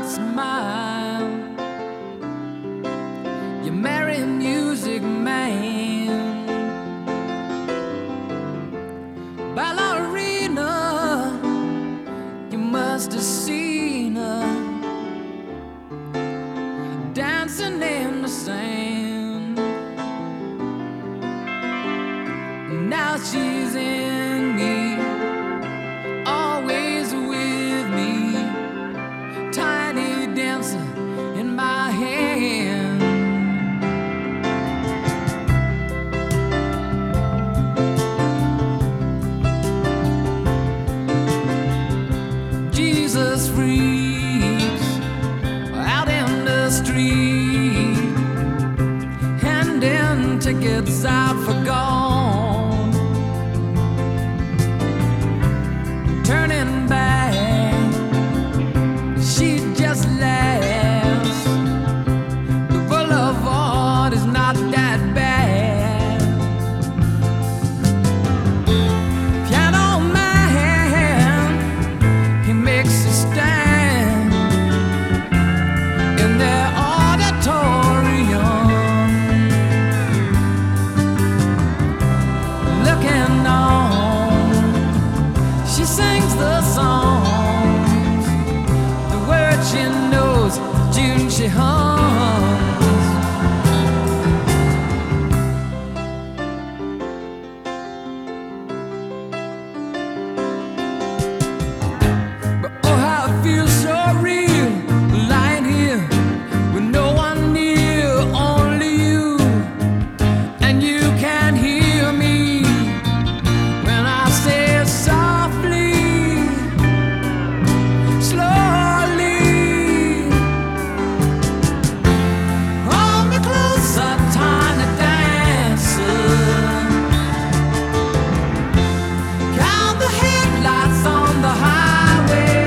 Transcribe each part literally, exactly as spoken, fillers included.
smile. You marry music man, ballerina. You must have seen her dancing in the sand. Now she's in me, always with me, tiny dancer in my hand. Jesus freaks out in the street, handing tickets out for gone, turning back, she just laughs. The boulevard is not that bad. Piano man, he makes a stand in their auditorium, looking on. She sings the songs, the words she knows, tune she hums. But oh, how it feels so real, lying here with no one near, only you, and you can hear me when I say softly, slowly. Hold me closer, tiny dancer. Count the headlights on the highway.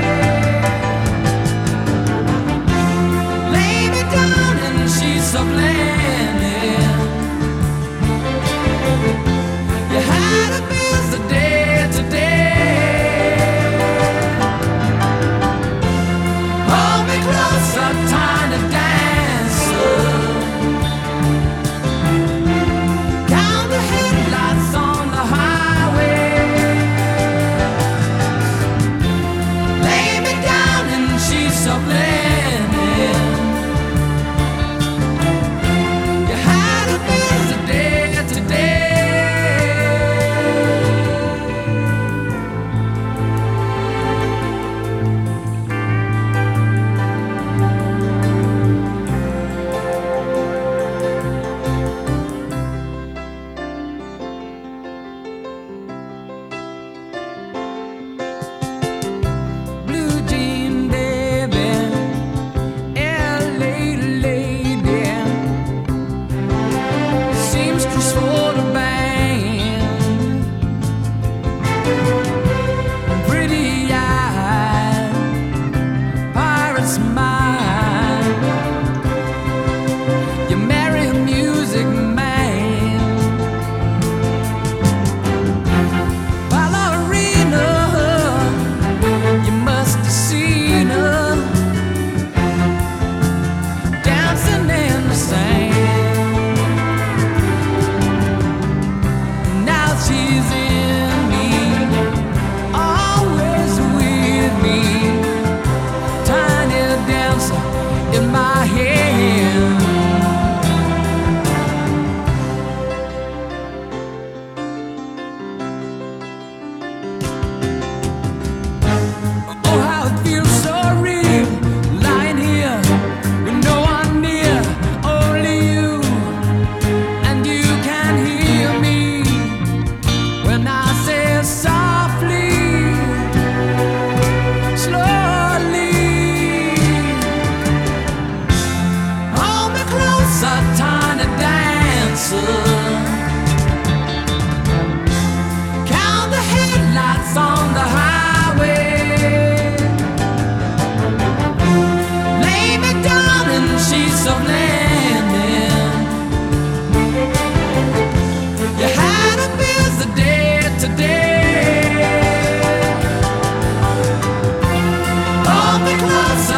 Lay me down in sheets of linen. You had a busy day today. Hold me closer, tiny dancer. Count the headlights on the highway. Lay me down in sheets of linen. You had a busy day today. Blue jean baby,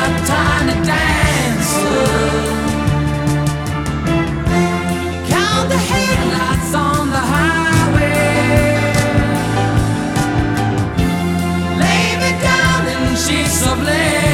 got time to dance. Count the headlights on the highway. Lay me down in sheets of lead.